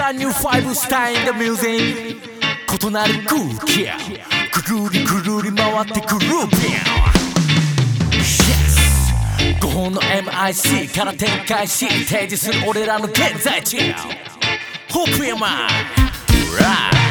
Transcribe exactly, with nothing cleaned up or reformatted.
Brand new five star in the music 異なる空気くるりくるり回ってくるビン Yes ごほんの エムアイシー から展開し提示する俺らの現在地 Hope you mind Right